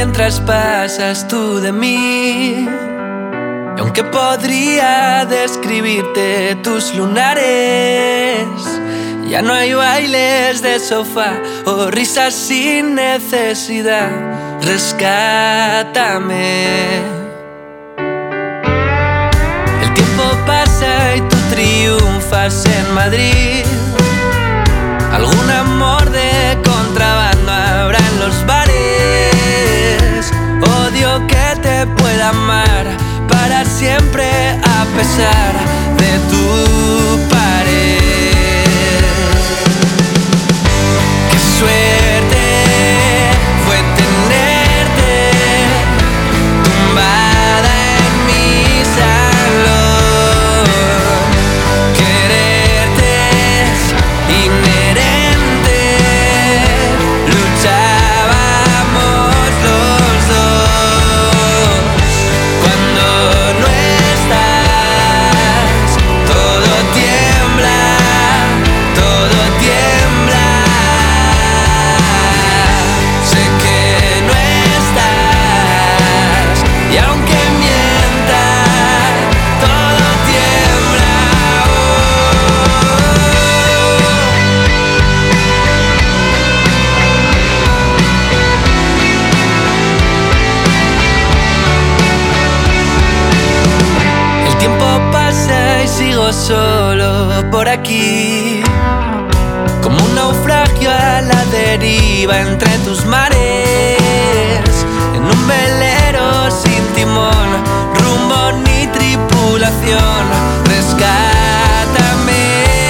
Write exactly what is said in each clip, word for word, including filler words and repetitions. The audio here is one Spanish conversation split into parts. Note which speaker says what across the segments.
Speaker 1: mientras pasas tú de mí. Y aunque podría describirte tus lunares, ya no hay bailes de sofá o risas sin necesidad. Rescátame. El tiempo pasa y tú triunfas en Madrid. Algún amor de contrabando habrá en los bares. Odio que te pueda amar para siempre a pesar de tu pared. Qué suerte fue tenerte tumbada en mi salón. Quererte es inherente, luchábamos los dos. Cuando no estás, todo tiembla, todo tiembla. Sé que no estás, y aunque mienta, todo tiembla. El tiempo pasa y sigo solo por aquí, como un naufragio a la deriva entre tus mares, en un velero sin timón, rumbo ni tripulación. Rescátame.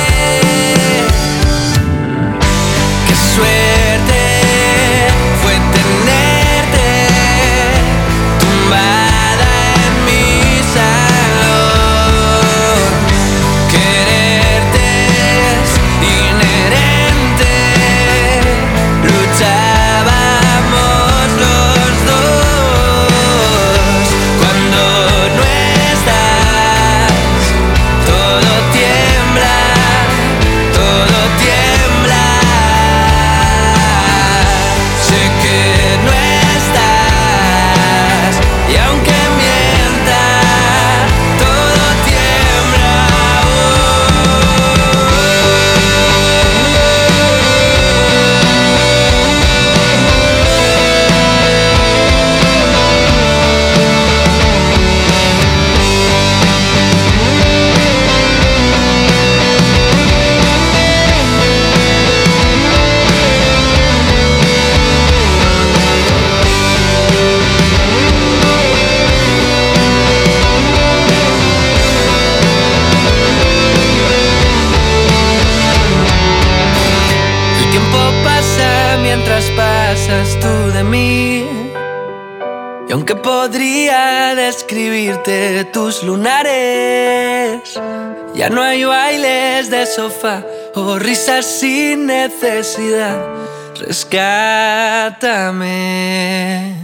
Speaker 1: Qué suerte fue tenerte tumbada en mi salón. Quererte es inherente, luchábamos los dos. Cuando no estás, todo tiembla, todo tiembla. Sé que no estás, y aunque mienta, todo tiembla. El tiempo pasa mientras pasas tú de mí. Y aunque podría describirte tus lunares, ya no hay bailes de sofá o risas sin necesidad. Rescátame.